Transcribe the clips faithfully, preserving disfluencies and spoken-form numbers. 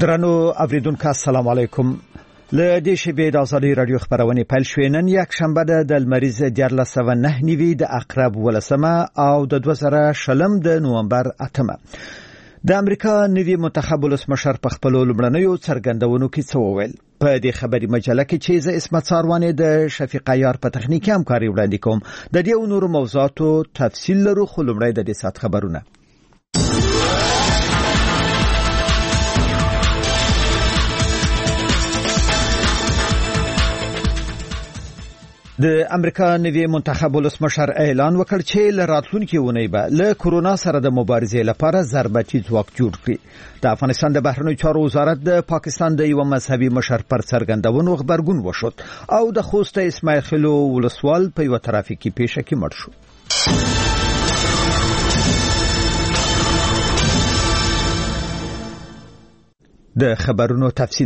درنو اوریدونکو السلام علیکم. له دې شبې د ازادي رادیو خبرونه پیل شوې. نن یک شنبه ده، د لمریز دیارلس سوه نه نیوي د اقرب ولسمه او د دوه زره شلم د نومبر اتمه. د امریکا نوي منتخب ولسمشر په خپل لومړنیو څرګندونو کې څه وویل؟ په دې خبري مجله کې چې زه اسمت ساروانې د شفیق عیار په تخنیکي همکاري وړاندې کوم. د دې او نورو موضوعاتو تفصیل لرو، خو لومړی د دې سات خبرونه. د امریکا نوي منتخب ولسمشر اعلان وکړ چې له راتلونکي اونۍ به له کورونا سره د مبارزې لپاره ضربتي ځواک جوړ کړي. د افغانستان د بهرنیو چارو وزارت د پاکستان د یو مذهبي مشر پر څرګندونو خبرګون وشود او د خوست اسماعیل خیلو ولسوال په یو ترافیکي پیښه کې مړ شو. د خبرونو تفصیل.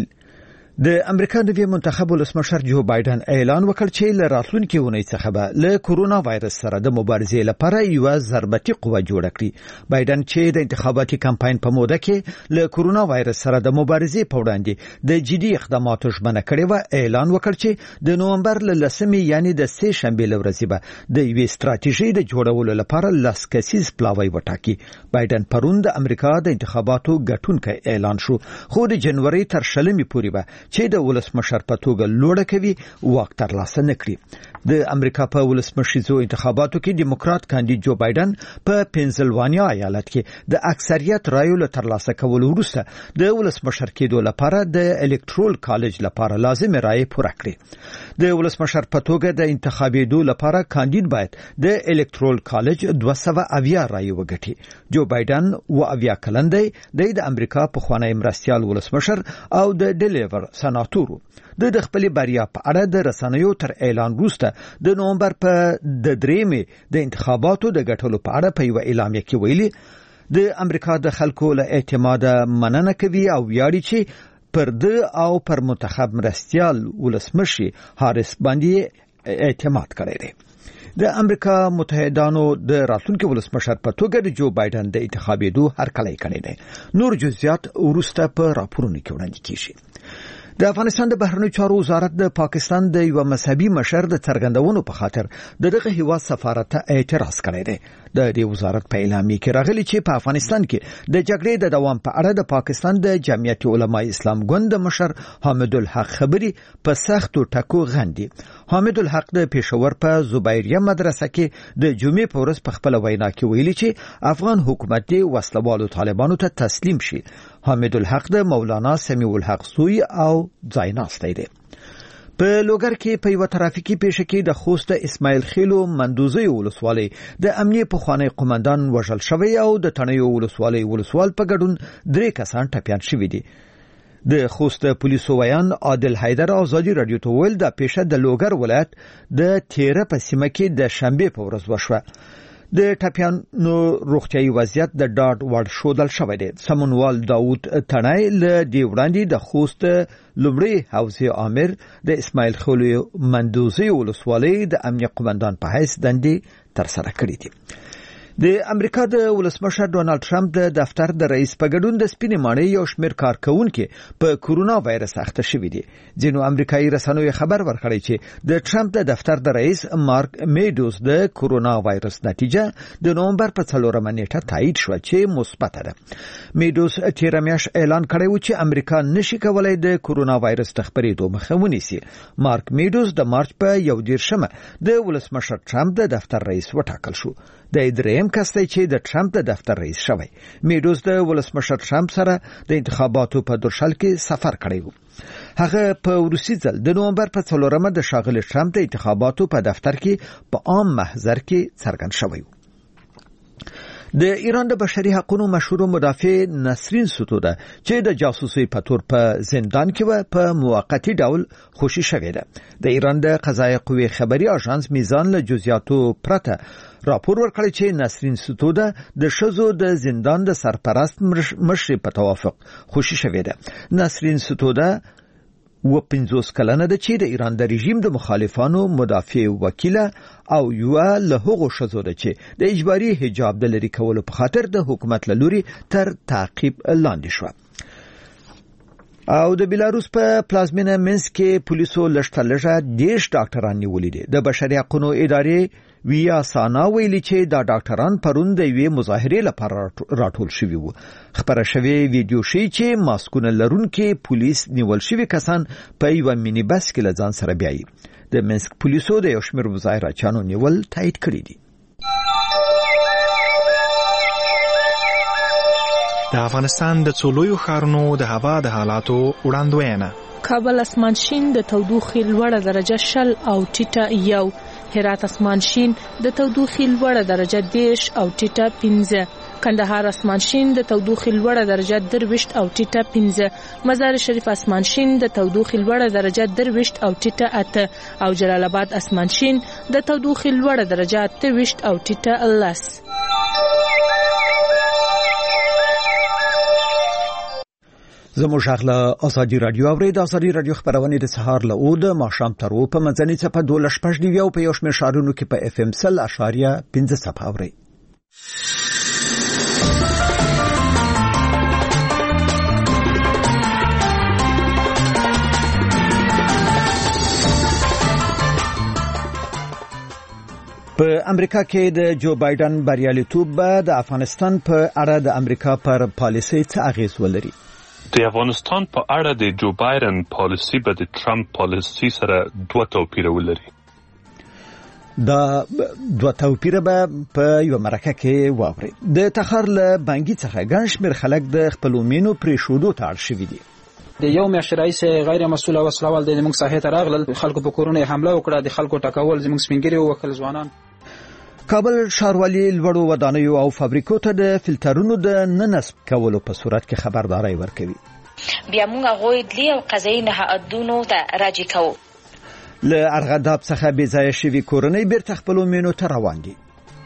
د امریکا نوي منتخب ولسمشر جو بایدن اعلان وکړ چې له راتلونکي اونۍ څخه به له کورونا وایرس سره د مبارزې لپاره یو ضربتي قوه جوړه کړي. بایدن چې د انتخاباتي کمپاین په موده کې له کورونا وایرس سره د مبارزې په وړاندې د جدي اقداماتو ژمنه کړې و، اعلان وکړ چې د نومبر له لسمې یعنی د سه شنبې لورځې به د یوې ستراتیژۍ د جوړولو لپاره لاس کسیز پلاوی وټاکي. بایدن پرون د امریکا د انتخاباتو ګټونکی اعلان شو، خو د جنوري تر شلمې پورې به چې د ولسمشر په توګه لوړه کوي واک ترلاسه نکړي. د امریکا په ولسمشریزو انتخاباتو کې دیموکرات کاندید جو بایدن په پنسلوانیا ایالت کې د اکثریت رایو له ترلاسه کولو وروسته د ولسمشر کېدو لپاره د الکترول کالج لپاره لازم رایې پوره کړې. د ولسمشر په توګه د انتخابېدو لپاره کاندید باید د الکترول کالج دوه سوه اویا رایې وګټي. جو بایدن و اویا کلن دی، د امریکا پخوانی مرستیال ولسمشر او د ډیلیور سناتورو. د خپل بریا په اړه د رسنیو تر اعلان وروسته د نومبر په د درېمې د انتخاباتو د ګټلو په اړه په یو اعلامیه کې ویلي د امریکا د خلکو له اعتماد مننه کوي او ویاړي چې پر د او پر منتخب مرستیال ولسمشر هاریس باندې اعتماد کړی دی. د امریکا متحدانو د راتلونکي ولسمشر په توګه د جو بایدن د انتخابېدو هرکلی کړی دی. نور جزئیات وروسته په راپورونو کې وړاندې کیږي. د افغانستان د بهرنیو چارو وزارت د پاکستان د یو مذهبي مشر د څرګندونو په خاطر دغه هیواد سفارت ته اعتراض کړی دی. د دې وزارت په اعلامیه کې راغلی چې په افغانستان کې د جګړې د دوام په اړه د پاکستان د جمعیت علماء اسلام ګوند مشر حامد الحق خبري په سختو ټکو غندي. حامد الحق د پېښور په زبیریه مدرسه کې د جمعې په ورځ په خپل وینا کې ویلي چې افغان حکومت د وسلوالو طالبانو ته تسلیم شي. حامد الحق د مولانا سمیع الحق سوی او ځایناستی دی. په لوګر کې په یو ترافیکي پیښه کې د خوست اسماعیل خیلو مندوزي ولسوالۍ د امنیه پخوانی قومندان وژل شوی او د تڼیو ولسوالۍ ولسوال په ګډون درې کسان ټپیان شوي دي. د خوست پولیسو ویان عادل حیدر ازادي رادیو ته ویل د پیښه د لوګر ولایت د تیره په سیمه کې د شنبه په ورځ وشوه. د ټپیانو روغتیايي وضعیت د ډاډ وړ ښودل شوی دی. سمونوال داوود تڼی له دې وړاندې د خوست لومړی حوزې امیر د اسماعیل خیلو مندوزي ولسوالۍ د امنیه قومندان په حیث دندې ترسره کړې دي. د امریکا د ولسمشر ډونالد ټرمپ د دفتر د رئیس په ګډون د سپینې ماڼۍ یو شمېر کارکونکو په کورونا وایرس اخته شوي دي. ځینو امریکایي رسنیو خبر ورکړی چې د ټرمپ د دفتر د رئیس مارک میډوز د کورونا وایرس نتیجه د نومبر په څلورمه نیټه تایید شو چې مثبت ده. میډوز تیر میاشت اعلان کړی و چې امریکا نشي کولای د کورونا وایرس د خپرېدو مخه ونیسي. مارک میډوز د مارچ په یو دیرشمه د ولسمشر ټرمپ د دفتر رئیس وټاکل شو. د دریم کس دی چې د ټرمپ د دفتر رئیس شوی. میډوز د ولسمشر ټرمپ سره د انتخاباتو په درشل کې سفر کړی و. هغه په روسي ځل د نومبر په څلورمه د ښاغلي ټرمپ د انتخاباتو په دفتر کې په عام محضر کې څرګند شوی و. د ایران د بشري حقوقو مشهور مدافع نسرین ستوده چې د جاسوسي په تور په زندان کې و په موقتی ډول خوشي شوې ده. د ایران د قضایي قوې خبري اژانس میزان له جزئیاتو پرته راپور ورکړی چې نسرین ستوده د شزو د زندان د سرپرست مشر په توافق خوشي شوې ده. نسرین ستوده و پنځوس کلنه ده چې د ایران د رژیم د مخالفانو مدافع وکیله او یو له هغو شزو ده چې د اجباري حجاب د لري کولو په خاطر د حکومت له لوري تر تعقیب لاندې شو. او د بیلاروس په پلازمینه منسک کې پولیسو لشتلجه دیش ډاکټران نیولې دي. د بشري حقوقو ادارې ویا سانا ویلي چې دا ډاکټران پرون د یوې مظاهرې لپاره راټول شوي وو. خبره شوی ویډیو شي چې ماسکونه لرونکي پولیس نیول شوي کسان په یو مینی بس کې لځان سره بیایي. د منسک پولیسو د یو شمېر مظاهرچیانو نیول تایید کړی دي. د افغانستان د څولویو ښارونو د هوا د حالاتو وړاندوینه. کابل اسمان شین د تودوخې لوړه درجه شل او ټیټه یو. هرات اسمان شین د تودوخې لوړه درجه دیش او ټیټه پنځه. کندهار اسمان شین د تودوخې لوړه درجه درويشت او ټیټه پنځه. مزار شریف اسمان شین د تودوخې لوړه درجه درويشت او ټیټه اته. او جلال آباد اسمان شین د تودوخې لوړه درجه اتهويشت او ټیټه لس. زموږ غلا ازادي رادیو اورید. ازادي رادیو خبرونه د سهار له او د ماښام تر او په منځني صفه دوه شپږ دی او په یو شمېر شهرونو کې په اف ام سل اشاریه پنځه صفه اوري. په امریکا کې د جو بایدن بریالیتوب د افغانستان په اړه د امریکا پر پالیسي څه اغیز ولري؟ د افغانستان په اړه د جو بایدن پالیسي به د ټرمپ پالیسي سره دوه توپیر ولري. دا دوه توپیر به په یو مرکه کې واوري. د تخار له بانګي څخه ګڼ شمېر خلک د خپل مینو پرې شودو ته اړ شوي دي. د یو میاشت رئیس غیر مسؤل او وسلوال د موږ ساحې ته راغلل، خلکو په کورونه حمله وکړه، د خلکو ټکول زموږ سپینګری وکړل ځوانان. کابل ښاروالي لوړو ودانیو او فابریکو ته د فلټرونو د ننصب کولو په صورت کې خبرداري ورکوي. بیا موږ غوي دلی او قضایي نهادونو ته راجع کوو. له ارغنداب څخه بې ځایه شوي کورنۍ بیرته خپلو مینو ته روان دي.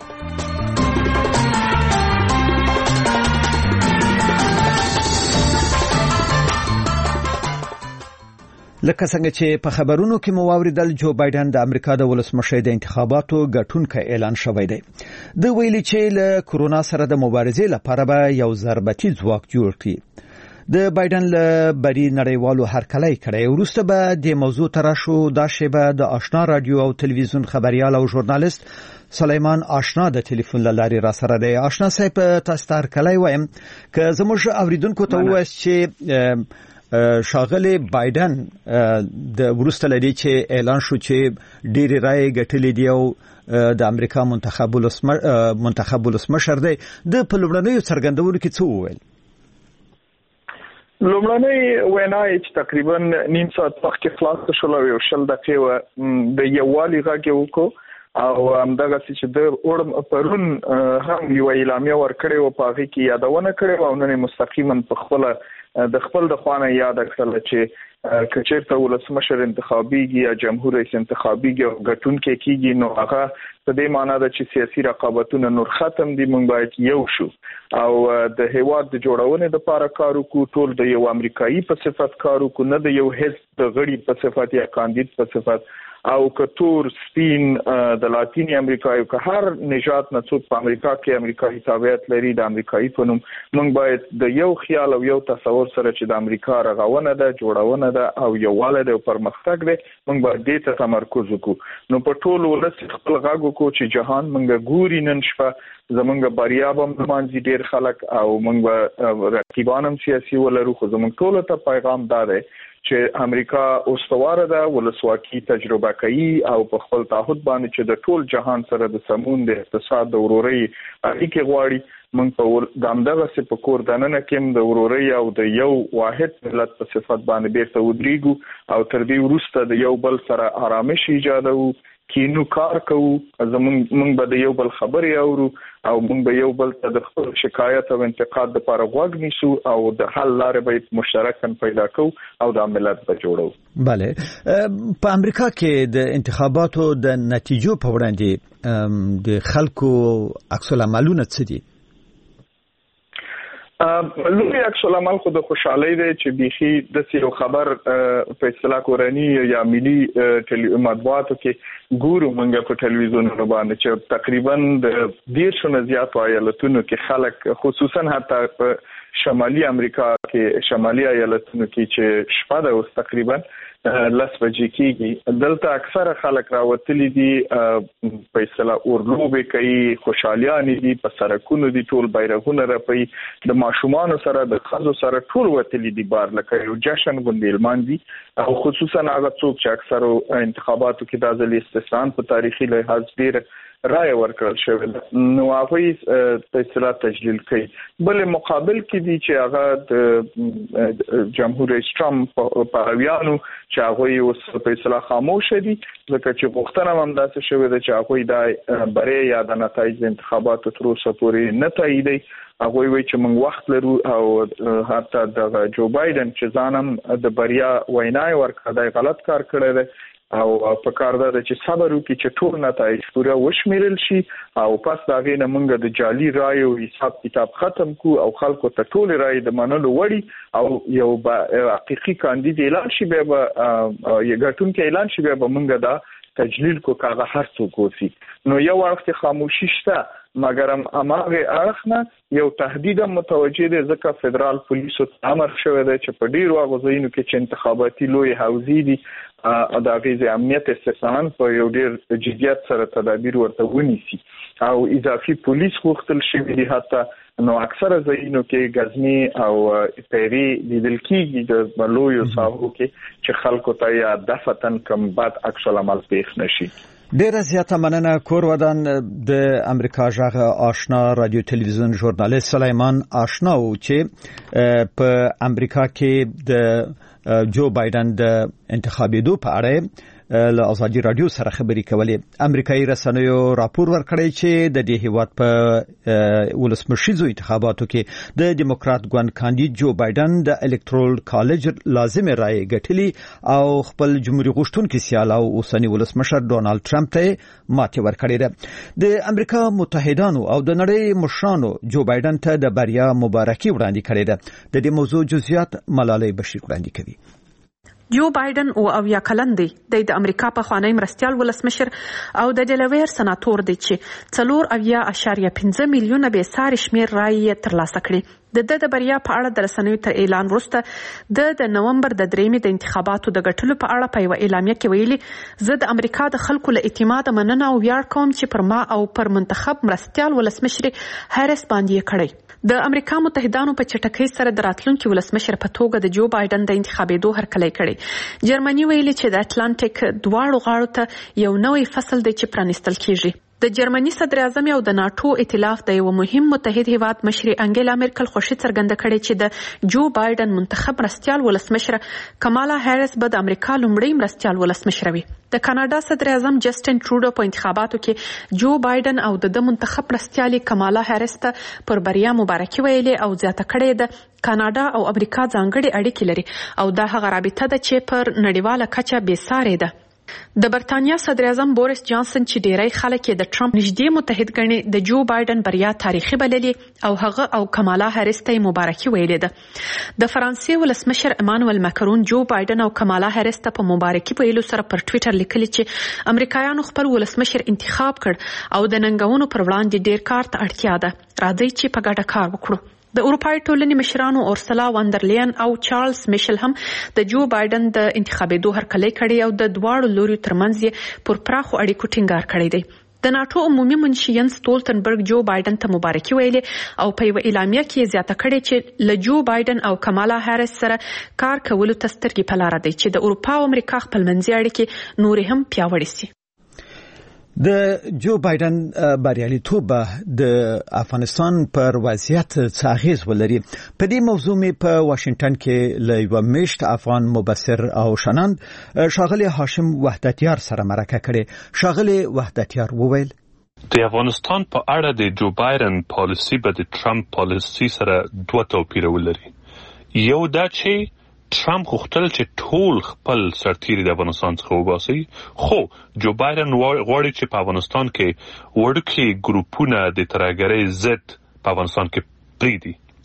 لکه څنګه چې په خبرونو کې مو واوریدل، جو بایدن د امریکا د ولسمشر د انتخاباتو ګټونکی اعلان شوی دی. د ویلي چې له کورونا سره د مبارزې لپاره به یو ضربتي ځواک جوړ کړي. د بایدن له بری نړیوالو هرکلی کړی. وروسته به د موضوع تراشو دا شیبه د آشنا رادیو او تلویزیون خبريال او ژورنالیست سلیمان آشنا د ټلیفون لارې را سره دی. آشنا صاحب تاسو ته هرکلی وایم که زموږ اوریدونکو ته وایي چې شاغله بایدن د وروسته لدی چې اعلان شو چې ډېری رائے ګټلې دی او د امریکا منتخب ولسمشر منتخب ولسمشر دی، د پلوړنیو څرګندونو کې څه وویل؟ لومړنۍ وینا چې تقریبا نیم ساعت مخکې خلاص شول او یو شل دقیقې د یووالي غږ وکړو او همدغه چې د اورم پرون هم یو اعلامیه ورکړې او په هغه کې یادونه کړې او نن مستقیما په خپل د خپل د خوانه یاد کړل چې کچېرته ولسمشر انتخابيږي یا جمهور رئیس انتخابيږي او ګټونکې کیږي، نو هغه په دې معنی ده چې سیاسي رقابتونه نور ختم دي. موږ باید یو شو او د هیواد د جوړونې لپاره کار وکړو، ټول د یو امریکایي په صفت کار وکړو، نه د یو حزب د غړي په صفت یا کاندید په صفت او کتور سپین د لاتینی امریکا یو که هر نژاد نه څوک په امریکا کې امریکایي تابعیت لري د امریکایي په نوم موږ باید د یو خیال او یو تصور سره چې د امریکا رغونه ده، جوړونه ده او یووالی ده او پرمختګ ده، موږ باید دې ته تمرکز وکړو. نو په ټول ولس خپل غږ وکړو چې جهان موږ ګوري نن شپه زمونږ بریا به مانځي ډېر خلک او موږ به رقیبان هم سیاسي ولرو، خو زمونږ ټولو ته پیغام دا دی چې امریکا اوسواره ده، ولسواکي تجربه کوي او په خپل تعهد باندې چې د ټول جهان سره د سمون د اقتصاد د ورورۍ اړیکې غواړي. موږ په دامدغه سي په کور دننه کې د ورورۍ او د یو واحد ملت په صفت باندې بیرته ودرېږو او تر دې وروسته د یو بل سره آرامش ایجادو، کینو کار کوو، زمونږ موږ به د یو بل خبرې اورو او موږ به یو بل ته د خپل شکایت او انتقاد لپاره غوږ نیسو او د حل لارې به مشترکاً پیدا کوو او د ملت به جوړو. بله، په امریکا کې د انتخاباتو د نتیجو په وړاندې د خلکو عکس العملونه څه دي؟ لوی عکس العمل خو د خوشحالي دی چې بيخي د یو خبر په اصطلاح کورنی یا ملي مطبوعاتو کې ګورو مونږ په ټلویزیونونو باندې چې تقریبا د ډیر نه زیات ایالتونو کې خلک خصوصا حتی په شمالي امریکا کې شمالي ایالتونو کې چې شپه ده اوس تقریبا لس بجې کېږي دلته اکثره خلک راوتلي دي په اصطلاح اورلوبې کوي خوشحالیانې دي په سړکونو دي ټول بیرغونه رپوي د ماشومانو سره د ښځو سره ټول وتلي دي بار لکه یو جشن غوندې لمانځي او خصوصا هغه څوک چې اکثرو انتخاباتو کې د ځلې استثناء په تاریخي لحاظ ډېر رائے ورکړل شوی نو هغه په اصطلاح تجلیل کوي بل مقابل کې دي چې هغه د جمهور رئیس ټرمپ په اویانو چې هغه اوس په اصطلاح خاموش دي ځکه چې غوښتنه هم داسې شوې ده چې هغه د بری یا د نتایج انتخاباتو تر اوسه پورې نه تاییدي هغه وایي چې موږ وخت لرو او حتی د جو بایدن چې ځانم د بریا وینای ورکړای غلط کار کړی دی او په کار ده چې صبر وکړي چې ټول نتایج پوره وشمیرل شي او پس دا غي نه موږ د جعلي رائے او حساب کتاب ختم کو او خلکو ته ټول رائے د منلو وړي او یو حقيقي کاندید اعلان شي به یو غټون کې اعلان شي به موږ دا تجلیل کو کاغه هر څوک وسی نو یو وخت خاموشي شته مګر هم اماغه اړخنه یو تهدید متوجه دی ځکه فدرال پولیسو امر شوی دی چې په ډیرو غوښتنو کې چې انتخاباتي لوی حوزې دي د غیزه امنیت استثناء په یو ډیر جديت سره تدابیر ورته ونیسي او اضافي پولیس غوښتل شوی دی حتی نو اکثره ځایونو کې غزنی او پیری لیدل کېږي د بلویو ساحو کې چې خلکو ته یا دفتن کم بعد عکس العمل پیښ نشي ډیره زیاته مننه کور ودان د امریکا ژغ آشنا رادیو تلویزیون ژورنالیست سلیمان آشنا او چې په امریکا کې د جو بایدن د انتخابېدو په اړه له ازادي رادیو سره خبري کولې امریکایي رسنیو راپور ورکړی چې د دې هیواد په ولسمشریزو انتخاباتو کې د دیموکرات ګوند کاندید جو بایدن د الکترال کالج لازم رائے ګټلي او خپل جمهوریت غوښتونکي سیال او اوسنی ولسمشر ډونالد ټرمپ ته ماتې ورکړې ده د امریکا متحدانو او د نړۍ مشرانو جو بایدن ته د بریا مبارکي وړاندې کړې ده د دې موضوع جزئیات ملالۍ بشیر وړاندې کوي جو بایدن او اویا کلن دی د امریکا په خوانی مرستيال ولسمشر او د ډیلویر سناتور دی چې څلور اویا اشاریه پنځه میلیونه به سار شمیر رائے ترلاسه کړي د د بریا په اړه د رسنیو تر اعلان وروسته د د نومبر د دریمې د انتخاباتو د غټلو په اړه په یو اعلامیه کې ویلي زه د امریکا د خلکو له اعتماد مننه او ویاړ کوم چې پر ما او پر منتخب مرستيال ولسمشر هریس باندې کړی د امریکا متحدانو په چټکۍ سره د راتلونکي ولسمشر په توګه د جو بایدن د انتخابېدو هرکلی کړی جرمني ویلي چې د اټلانټیک دواړو غاړو ته یو نوې فصل دی چې پرانستل کیږي د جرمني صدر اعظم او د ناتو ائتلاف د یو مهم متحد هیواد مشر انګلا مرکل خوشی څرګنده کړې چې د جو بایدن منتخب مرستيال ولسمشر کمالا هریس به د امریکا لومړی مرستيال ولسمشر وي د کاناډا صدر اعظم جسټن ټروډو په انتخاباتو کې جو بایدن او د منتخب مرستيالي کمالا هریس ته پر بریا مبارکي ویلې او زیاته کړې ده کاناډا او امریکا ځانګړي اړیکې لري او دا هغه رابطه ده چې پر نړیواله کچه بې سارې ده د برتانیا صدر اعظم بوریس جانسن چې ډیری خلک د ټرمپ نږدې متحد ګڼي د جو بایدن بریا تاریخي بللې او هغه او کمالا هریس ته مبارکي ویلې ده د فرانسې ولسمشر امانوئل ماکرون جو بایدن او کمالا هریس ته په مبارکي ویلو سره پر ټوئیټر لیکلي چې امریکایانو خپل ولسمشر انتخاب کړ او د ننګونو پر وړاندې ډیر کار ته اړتیا ده راځي چې په ګډه کار وکړو د اروپای ټولنې مشرانو اورسلا واندرلین او چارلز میشل هم د جو بایدن د انتخابېدو هرکلی کړي او د دواړو لوري ترمنځ پر پراخو اړیکو ټینګار کړی دی د ناتو عمومي منشي ینس ستولتنبرګ جو بایدن ته مبارکي ویلې او په یو اعلامیه کې زیاته کړې چې له جو بایدن او کمالا هریس سره کار کولو ته سترګې په لاره دی چې د اروپا او امریکا خپلمنځي اړیکې نورې هم پیاوړې شي د جو بایدن بریالیتوب د افغانستان پر وضعیت څه اغیز ولري په دې موضوع می په واشنگټن کې له یو میشت افغان مبصر او شناند شاغلی هاشم وحدتیار سره مرکه کړي شاغلی وحدتیار وویل د افغانستان په اړه د جو بایدن پالیسی به د ټرمپ پالیسی سره دوه توپیر ولري یو دا چې ټرمپ غوښتل چې ټول خپل سرتیري د افغانستان څخه وباسي خو جو بایدن غواړي چې په افغانستان کې وړوکي ګروپونه د ترهګرۍ ضد په افغانستان کې پریږدي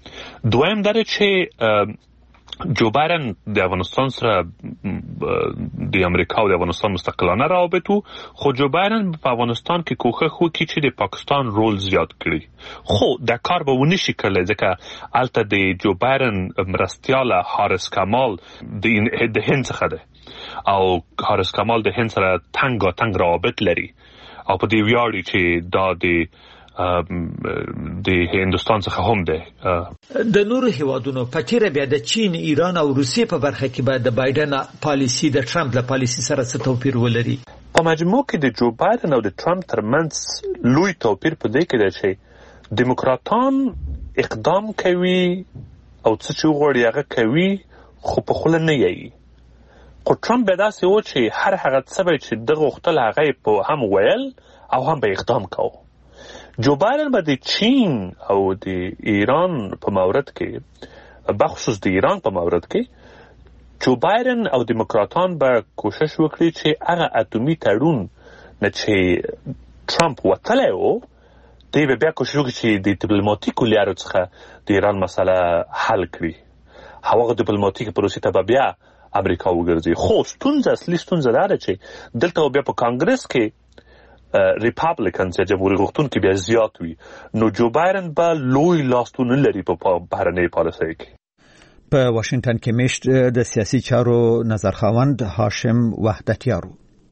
دویم دا چې جو بایدن د افغانستان سره د امریکا او د افغانستان مستقلانه روابط وو، خو جو بایدن په افغانستان کې کوښښ وکړي چې د پاکستان رول زیات کړي، خو دا کار به ونه شي کړلی ځکه هلته د جو بایدن مرستیاله حارس کمال د هند څخه دی او حارس کمال د هند سره تنګ روابط لري او په دې ویاړي چې دا د د هندستان څخه هم ده. د نورو هیوادونو په تیره بیا د چین، ایران او روسیې په برخه کې به د بایدن پالیسی د ټرمپ له پالیسی سره څه توپیر ولري؟ په مجموع کې د جو بایدن او د ټرمپ ترمنځ لوی توپیر په دې کې دی چې دیموکراتان اقدام کوي او څه چې وغواړي هغه کوي، خو په خوله نه یایي. خو ټرمپ به داسې و چې هر هغه څه به چې ده غوښتل هغه یې په هم ویل او هم به اقدام کوو. جو بایدن به د چین او د ایران په مورد کې، بخصوص د ایران په مورد کې، جو بایدن او دیموکراتان به کوشش وکړي چې هغه اتومي تړون نه چې ټرمپ وتلی و، دوی به بیا کوشش وکړي چې د ډیپلوماتیکو لارو څخه د ایران مسله حل کړي، هغه ډیپلوماتیکي پروسې ته به بیا امریکا وګرځي. خو ستونزه اصلي ستونزه دا ده چې دلته بیا په کانګرس کې ریپابلیکنز یا جمهوری غوښتونکي بیا زیات وي، نو جو بایدن به لوی لاستون لري په بهرنۍ پالیسۍ کې. په واشنگټن کې میشت د سیاسي چارو نظرخواند هاشم وحدتیارو.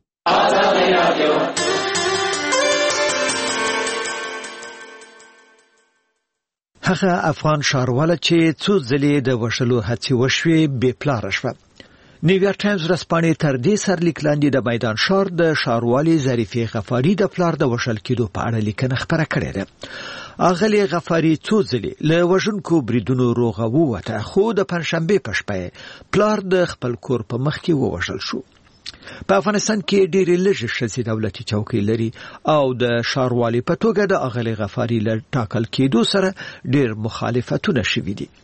هغه افغان شارواله چې څو ځلې د وشلو هڅې وشوې بې پلاره شوه. نیویارک ټایمز ورځپاڼې تر دې سرلیک لاندې د میدان ښار د ښاروالې ظریفې غفاري د پلار د وشل کېدو په اړه لیکنه خپره کړې ده. اغلې غفاري څو ځلې له وژونکو بریدونو روغه ووته، خو د پنځشنبې په شپه پلار د خپل کور په مخ کې ووژل شو. په افغانستان کې ډېرې لږې ښځې دولتي چوکۍ لري او د ښاروالې په توګه د اغلې غفاري له ټاکل کېدو سره ډېر مخالفتونه شوي دي.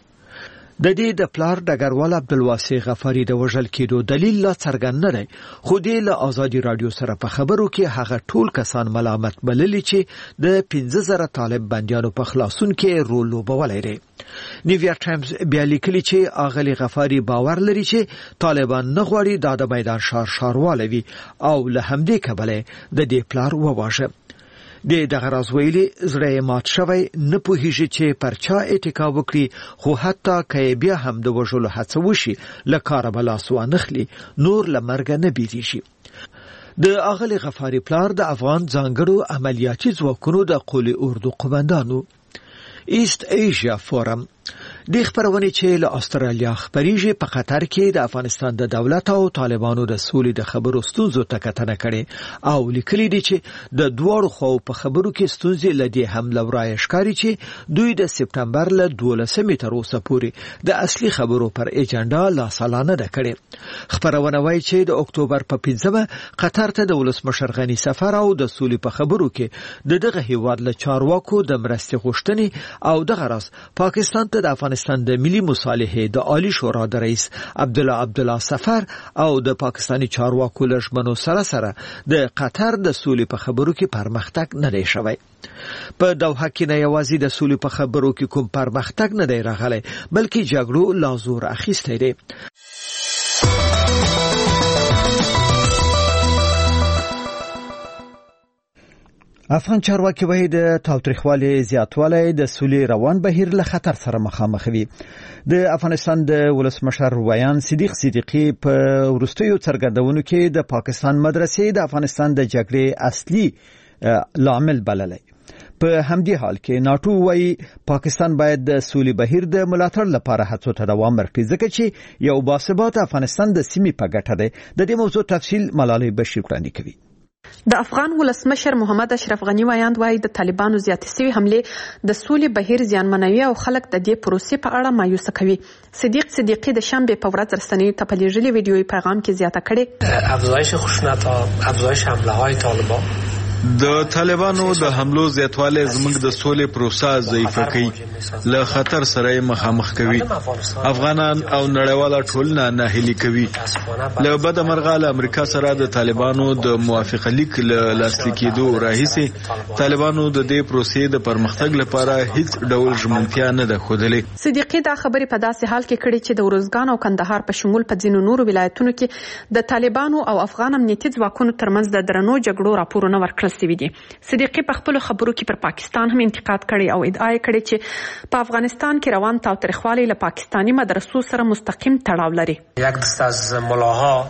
د دې د پلار ډګروال عبدالواسع غفاري د وژل کېدو دلیل لا څرګند نه دی، خو دې له ازادي رادیو سره په خبرو کې هغه ټول کسان ملامت بللي چې د پنځه زره طالب بندیانو په خلاصون کې رول لوبولی دی. نیویارک ټایمز بیا لیکلي چې اغلې غفاري باور لري چې طالبان نه غواړي دا د میدان ښار ښارواله وي او له همدې کبله د دې پلار وواژه. د دغه راز ویلي زړه مات شوی نه پوهیږي چې پر چا اتکا وکړي، خو حتی که بیا هم د وژلو هڅه وشي له کاره به لاس وانخلي، نور له مرګه نه بیریږي. د اغلې غفاري پلار د افغان ځانګړو عملیاتي ځواکونو د قول اردو قومندانو. ایست ایشیا فورم د خبرونه چې له استرالیا خبريږي په قطر کې د افغانستان د دولت او طالبانو د سولې د خبرو ستونزو ته کتنه کړي او لیکلي دي چې د دوړو خو په خبرو کې ستونزې لدی هم لورای ښکاری چې دوی د سپتمبر له دولسمې تر اوسه پورې د اصلي خبرو پر ایجنډا لا سالانه ده کړي. خبرونه وايي چې د اکتوبر په پنځمه قطر ته د ولسمشر غنی سفر او د سولې په خبرو کې د دغه هیواد له چارواکو د مرستې غوښتنې او دغه راز پاکستان ته د افغانستان د ملي مصالحې د عالی شورا د رئیس عبدالله عبدالله سفر او د پاکستانی چارواکو له ژمنو سره سره د قطر د سولې په خبرو کې پرمختګ نه دی شوی. په دوحه کې نه یوازې د سولې په خبرو کې کوم پرمختګ نه دی راغلی، بلکې جګړو لا زور اخیستی دی. افغان چارواکي وایي د تاوتریخوالي زیاتوالی د سولې روان بهیر له خطر سره مخامخ وي. د افغانستان د ولسمشر ویان صدیق صدیقي په وروستیو څرګندونو کې د پاکستان مدرسې د افغانستان د جګړې اصلي لامل بللی. په همدې حال کې ناتو وایي پاکستان باید د سولې بهیر د ملاتړ لپاره هڅو ته دوام ورکړي، ځکه چې یو باثباته افغانستان د سیمې په ګټه دی. د دې موضوع تفصیل ملالۍ بشیر وړاندې کوي. د افغان ولسمشر محمد اشرف غنی وایاند وایي د طالبانو زیاتې سوي حملې د سولې بهیر زیانمنوي او خلک د دې پروسې په اړه مایوسه کوي. صدیق صدیقي د شنبه په ورځ رسنیو ته په لیږلي ویډیویي پیغام کې زیاته کړې افزایش خشونت‌ها، افزایش حمله‌های طالبان د طالبانو د حملو زیاتوالی زموږ د سولې پروسه ضعیفه کوي، له خطر سره مخامخ کوي، افغانان او نړیواله ټولنه ناهیلي کوي. له بده مرغه له امریکا سره د طالبانو د موافقه لیک له لاسلیک کېدو راهیسې طالبانو د دې پروسې د پرمختګ لپاره هیڅ ډول ژمنتیا نه ده ښودلې. صدیقي دا خبرې په داسې حال کې کړي چې د ارزګان او کندهار په شمول په ځینو نورو ولایتونو کې د طالبانو او افغان امنیتي ځواکونو ترمنځ د درنو جګړو راپورونه ورکړل شوي دي. صدیقي په خپلو خبرو کې پر پاکستان هم انتقاد کړی او ادعا یې کړې چې په افغانستان کې روان تاوتریخوالی له پاکستاني مدرسو سره مستقیم تړاو لري. یک دست از ملاها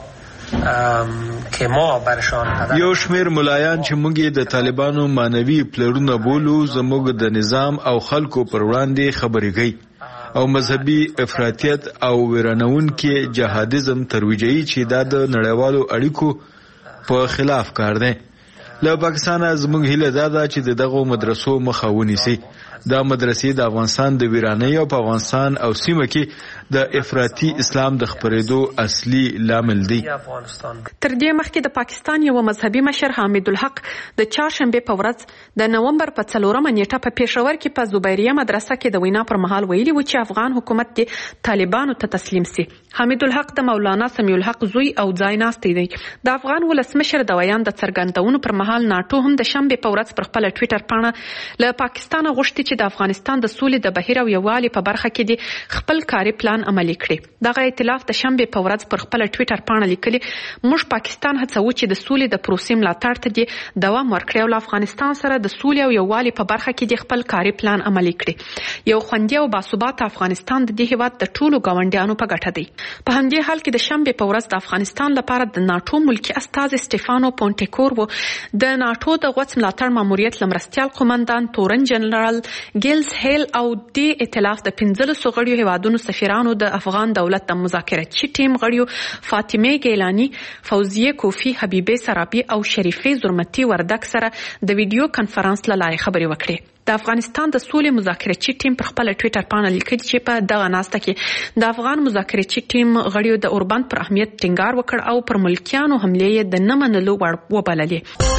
که ما برشان یو شمیر ملایان چې موږ د طالبانو مانوي پلرونه بولو زموږ د نظام او خلکو پر وړاندې خبرې کوي او مذهبي افراطیت او ویرانونکي جهادیزم ترویجوي چې دا د نړیوالو اړیکو په خلاف کار دی. له پاکستان زموږ هیله دا ده چې دغه مدرسو مخه ونیسي. دا مدرسې د افغانستان د ویرانۍ او په افغانستان او سیمه کې د افراطي اسلام د خپرېدو اصلي لامل دی. تر دې مخکې د پاکستان یو مذهبي مشر حامد الحق د چهارشنبه په ورځ د نومبر په څلورمه نیټه په پېښور کې په زبیریه مدرسه کې د وینا پر مهال ویلي و چې افغان حکومت دې طالبانو ته تسلیم سي. حامد الحق د مولانا سمیع الحق زوی او ځای ناستی دی. د افغان ولسمشر د ویان د څرګندونو پر مهال ناټو هم د شنبه په ورځ پر خپل ټویټر پاڼه له پاکستان غوښتي چې د افغانستان د سولې د بهیر او یووالي په برخه کې د خپل کاري پلان عملي کړي. دغه ائتلاف د شنبه په ورځ پر خپل ټویټر پاڼه لیکلي موږ پاکستان هڅو چې د سولې د پروسې ملاتړ ته د دوام ورکړي او افغانستان سره د سولې او یووالي په برخه کې د خپل کاري پلان عملي کړي. یو خوندي او باثبات افغانستان د دې هیواد د ټولو ګاونډیانو په ګټه دی. په همدې حال کې د شنبه په ورځ د افغانستان لپاره د ناټو ملکی استازي سټيفانو پونټیکور و د ناټو د غوڅ ملاتړ ماموریت لمرستيال قومندان تورن جنرال ګیلز هیل او د ائتلاف د پنځلسو غړیو هیوادونو سفیرانو د افغان دولت د مذاکراتي ټیم غړیو فاطمه ګیلانی، فوزیه کوفی، حبیبه سرابی او شریفه زرمتی وردک سره د ویډیو کانفرنس له لارې خبرې وکړې. د افغانستان د سولې مذاکراتي ټیم پر خپل ټویټر پاڼه لیکلي چې په دغه ناسته کې د افغان مذاکراتي ټیم غړیو د اوربند پر اهمیت ټینګار وکړ او پر ملکیانو حملې د نه منلو وړ وبللې.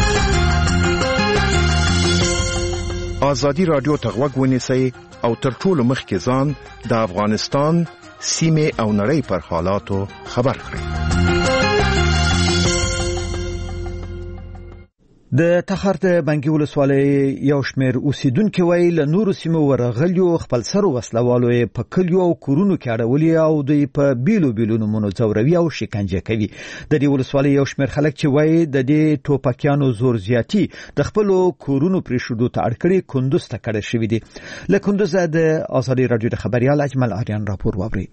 آزادي رادیو ته غوږ ونیسئ او تر ټولو مخکې ځان د افغانستان سیمې او نړۍ پر حالاتو خبر کړئ. د تخار د بنګي ولسوالۍ یو شمېر اوسیدونکو ویل له نورو سیمو ورغلیو خپل سر وسلوالو په کلیو او کورونو کې اړولي او دوی په بیلو بیلو نمونو ځوروي او شکنجه کوي. د دې ولسوالۍ یو شمېر خلک چې وایي د دې ټوپکیانو زور زیاتی د خپل کورونو پرې شودو ته اړ کړي کندوز ته کډه شوی دي. له کندوز د آزادي رادیو د خبريال اجمل آریان راپور واوري.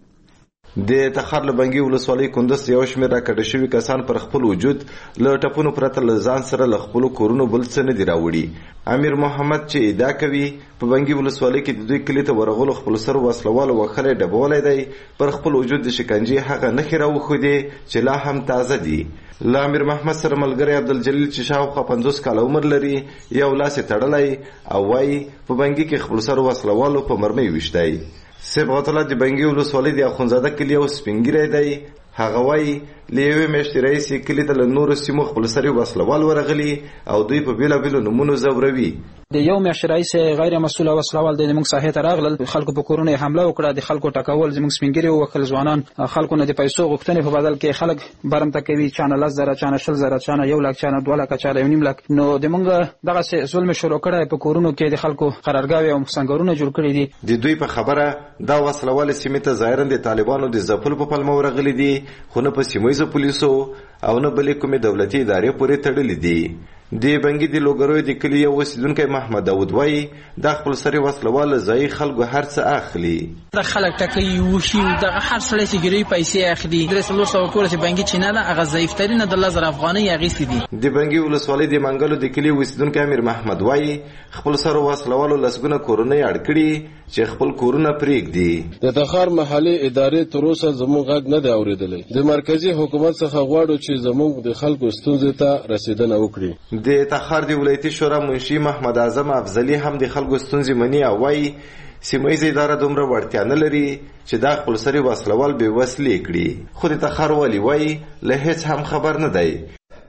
د تخار له بنګي ولسوالۍ کندوز یو شمېر راکړه شوي کسان پر خپل وجود له ټپونو پرته له ځان سره له خپل کورونو بل څه نه دی راوړي. امیر محمد چې ادعا کوي په بنګي ولسوالۍ کې د دوی کلی ته ورغلو خپل سر وسلوالو وخلې ډبولای دی پر خپل وجود د شکنجې هغه نښې راوښودې چې لا هم تازه دي. له امیر محمد سره ملګری عبدالجلیل چې شاوخوا پنځوس کاله عمر لري یو لاس یې تړلی او وایي په بنګي کې خپل سر وسلوالو په مرمۍ ویشتی. صبغت الله د بنګي ولسوالۍ د اخونزاده کلي یو سپینګیری دی. هغه وایي له یوې میاشتې راهیسې کلي ته له نورو سیمو خپل سر وسلوال ورغلي او دوی په بېلابېلو نومونو ځوروي. د یو میاشتې راهیسې غیر مسؤله وسلوال د موږ ساحې ته راغلل، خلکو په کورونو یې حمله وکړه، د خلکو ټکول، زموږ سپینګیري ووکل ځوانان خلکو نه د پیسو غوښتنې په بدل کې خلک برمته کوي، چانه لس زره، چانه شل زره، چانه یو لک، چانه دوه لکه، چانه یو نیم لک. نو د موږ دغسې ظلم شروع کړی په کورونو کې د خلکو قرارګاوې او سنګرونه جوړ کړي دي. د دوی په خبره دا وسلوال سیمې ته ظاهراً د طالبانو د ځپلو په پلمه ورغلي دي، خو نه په سیمه پولیسو او نه بلې کومې دولتي ادارې پورې تړلي دي. د بنګي د لوګروي د کلي یو اوسیدونکی محمد داود وایي دا خپل سرې وسلوال ځایي خلکو هر څه اخلي. دا خلک ټکوي وشي دغه هر سړی چې ګیروي پیسې اخلي. درې څلور سوه کوره چې بنګي چې نه ده هغه ضعیفترینه د لس زره افغانۍ اخیستې دي. د بنګي ولسوالۍ د منګلو د کلي اوسیدونکی امیر محمد وایي خپل سرو وسلوالو لسګونه کورنۍ اړ کړي چې خپل کورونه پرېږدي. د تخار محلي ادارې تر اوسه زموږ غږ نه دی اورېدلی. د مرکزي حکومت څخه غواړو چې زموږ د خلکو ستونزې ته رسېدنه وکړي. د تخار د ولایتي شورا منشي محمد اعظم افضلي هم د خلکو ستونزې مني او وایي سیمه ییزه اداره دومره وړتیا نه لري چې دا خپل سرې وسلوال بې وسلې کړي. خو د تخار والي وایي له هېڅ هم خبر نه دی.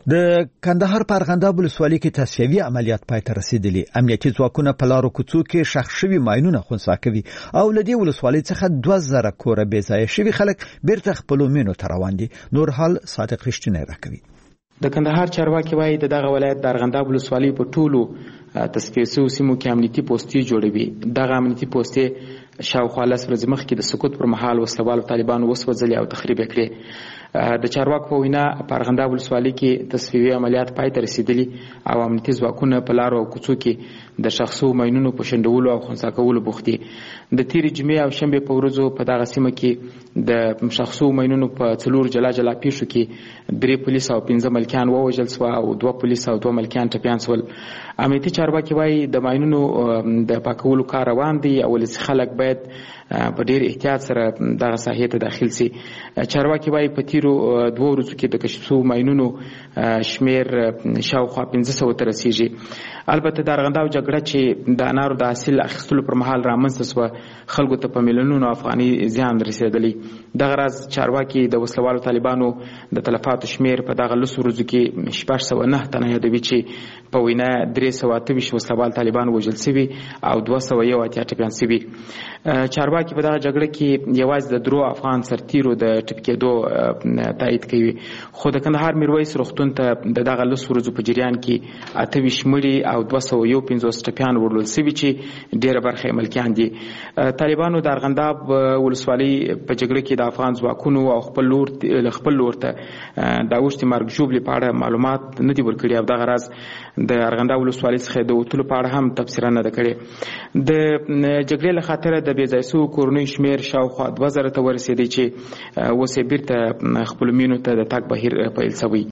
د کندهار په ارغنداب ولسوالۍ کې تصفیوي عملیات پای ته رسیدلي. امنیتي ځواکونه په لارو کوڅو کې ښخ شوي ماینونه خنثی کوي او له دې ولسوالۍ څخه دوه زره کوره بې ځایه شوي خلک بیرته خپلو مینو ته روان دي. نور حال صادق رښتینی راکوي. د کندهار چارواکي وايي د دغه ولایت د ارغنداب ولسوالۍ په ټولو تصفیه شویو سیمو کې امنیتي پوستې جوړوي. دغه امنیتي پوستې شاوخوا لس ورځې مخکې د سقوط پر مهال وسلوالو طالبانو وسوځلې او تخریب یې کړې. د چارواکو په وینا په ارغنداب ولسوالۍ کې تصفیوي عملیات پای ته رسیدلي او امنیتي ځواکونه په لارو او کوڅو کې د شخصو ماینونو په شنډولو او خنثی کولو بوخت دي. د تیرې جمعې او شنبې په ورځو په دغه سیمه کې د شخصو ماینونو په څلور جلا جلا پیښو کې درې پولیس او پنځه ملکیان ووژل شوه او دوه پولیس او دوه ملکیان ټپیان شول. امنیتي چارواکي وایي د ماینونو د پاکولو کار روان دی او ولسي خلک باید په ډیر احتیاط سره دغه ساحې ته داخل سي. چارواکي وایي په تیرو دوه ورځو کې د کشف شوو ماینونو شمیر شاوخوا پنځه سوه ته رسیږي. البته د ارغنداب جګړه چې د انارو د حاصل اخیستلو پر مهال رامنځته شوه خلکو ته په میلیونونو افغاني زیان رسېدلی. دغه راز چارواکي د وسلوالو طالبانو د تلفاتو شمیر په دغه لسو ورځو کې شپږ سوه نه تنه یادوي چې په وینا درې سوه اته ویشت وسلوال طالبان وژل سوي او دوه سوه یو اتیا ټپیان سوي. چارواکي په دغه جګړه کې یوازې د درو افغان سرتیرو د ټپي کېدو تایید کوي. خو د کندهار میرویس روغتون ته د دغه لسو ورځو په جریان کې اته ویشت مړي او دوه سوه یو پنځوس ټپیان وړل سوي چې ډېره برخه یې ملکیان دي. طالبانو د ارغنداب ولسوالۍ په جګړه کې د افغان ځواکونو او خپل لور خپل لور ته د اوښتې مرګ ژوبلې په اړه معلومات نه دي ورکړي او دغه راز د ارغنداب ولسوالۍ څخه د وتلو په اړه هم تبصره نه ده کړې. د جګړې له خاطره د بې ځای شویو کورنیو شمیر شاوخوا دوه زره ته ورسېدی چې اوس یې بیرته خپلو مینو ته د تګ بهیر پیل شوی.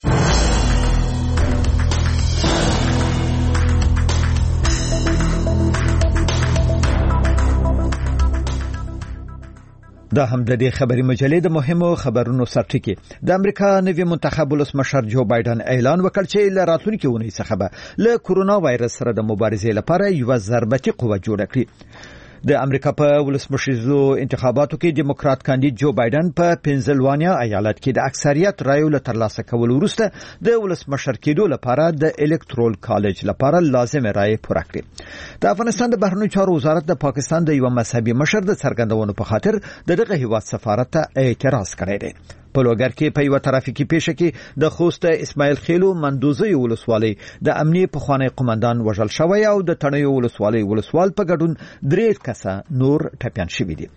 دا هم د دې خبري مجلې د مهمو خبرونو سرټکی. د امریکا نوي منتخب ولسمشر جو بایدن اعلان وکړ چې له راتلونکي اونۍ څخه به له کورونا وایرس سره د مبارزې لپاره یو ضربتي قوه جوړه کړي. د امریکا په ولسمشریزو انتخاباتو کې دیموکرات کاندید جو بایدن په پنسلوانیا ایالت کې د اکثریت رایو له ترلاسه کولو وروسته د ولسمشر کېدو لپاره د الکترول کالج لپاره لازم رای پوره کړې. د افغانستان د بهرنیو چارو وزارت د پاکستان د یو مذهبي مشر د څرګندونو په خاطر د دغه هیواد سفارت ته اعتراض کړی دی. په لوګر کې په یو ترافیکي پیښه کې د خوست اسماعیل خیلو مندوزي ولسوالۍ د امنیه پخوانی قومندان وژل شوی او د تڼیو ولسوالۍ ولسوال په ګډون درې کسه نور ټپیان شوي دي.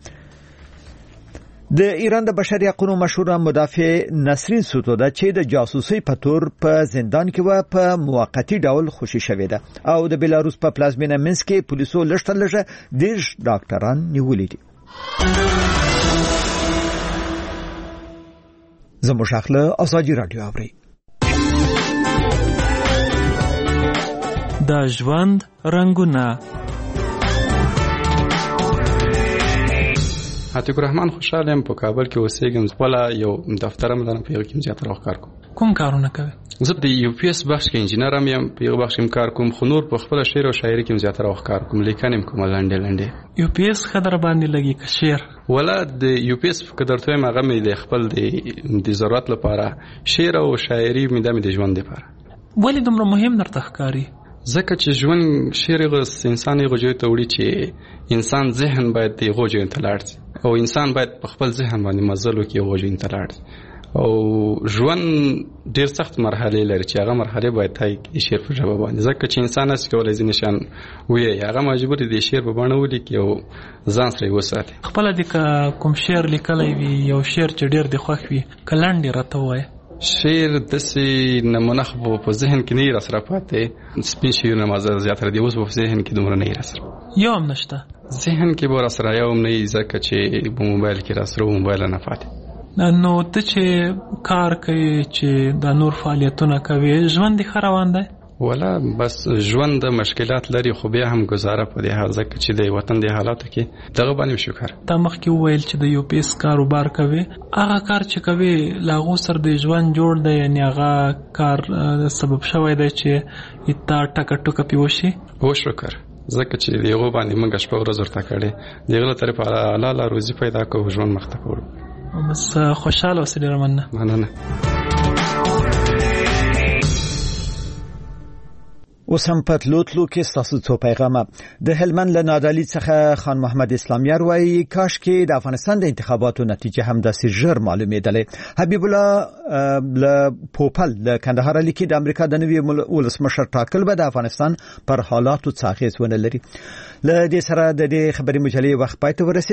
د ایران د بشري حقوقو مشهور مدافع نسرین سوتودا چې د جاسوسي په تور په زندان کې و په موقتی ډول خوشي شوې ده او د بلاروس په پلازمینه منسک کې پولیسو لږ تر لږه دیرش ډاکټران نیولي دي. زموږ اخله ازادي رادیو اوري. د ژوند رنگونه. عتیق الرحمن خوشاله یم په کابل کې اوسېږم. ولا یو دفتر هم لرم په یو کې زیاتره وخت کار کوم. کوم کارونه کوي؟ زه د یو پی اس بخش کې انجینر یم، په یو بخش کې کار کوم، خو نور په خپل شعر او شاعري کې زیاتره وخت کار کوم، لیکنه کوم لاندې لاندې. یو پی اس خبر باندې لګي که شعر ولا د یو پی اس په درته ما غمې د خپل د ضرورت لپاره شعر او شاعري مې د ژوند لپاره. ولې دومره مهم درته ښکاري؟ ځکه چې ژوند شعر غوس انسان یې غوږی ته وړي چې انسان ذهن باید دی غوږی ته لاړ شي او انسان باید په خپل ذهن باندې مزل وکړي غوږی ته لاړ شي. او ژوند ډیر سخت مرحله لري چې هغه مرحله باید تای کې شعر په ژبه باندې، ځکه چې انسان اس کولای ځي نشان وي هغه مجبور دی شعر په باندې ولیکي او ځان سره وساتي. خپل د کوم شعر لیکلی وي یو شعر چې ډیر د خوښ وي کلاندې راته وایي. شعر داسې نمونه خو په ذهن کې نه را سره پاتې، سپین شعرونه مازه زیاتره دی اوس په ذهن کې دومره نه را سره. یو هم نشته ذهن کې به را سره یو هم نه، ځکه چې په موبایل کې را سره موبایل نه پاتې. نو ته چې کار کوي چې د نور فعالیتونه کوي ژوند دې ښه روان دی؟ ولا بس ژوند د مشکلات لري خو بیا هم گزاره په دې حال ځکه چې د وطن د حالاتو کې دغه باندې شکر. تا مخکې وویل چې د یو پیس کاروبار کوي، هغه کار چې کوي له هغو سره د ژوند جوړ دی، یعنې هغه کار سبب شوی دی چې تا ټکه ټوکه پې وشي؟ وشکر ځکه چې د هغو باندې موږ شپږ ورځې ورته کړې، د هغه له طرفه حلاله روزي پیدا کوو، ژوند مخ ته کوو. بس خوشحاله اوسې. ډېره مننه. مننه. اوس هم په تلوتلو کې ستاسو څو پیغامه. د هلمند له نادعلي څخه خان محمد اسلامیار وایي کاش کې د افغانستان د انتخاباتو نتیجه هم داسې ژر معلومېدلې. حبیب الله له پوپل له کندهار لیکي د امریکا د نوي ولسمشر ټاکل به د افغانستان پر حالاتو څه اغېز ونه لري. له دې سره د دې خبري مجلې وخت پای ته ورسېد.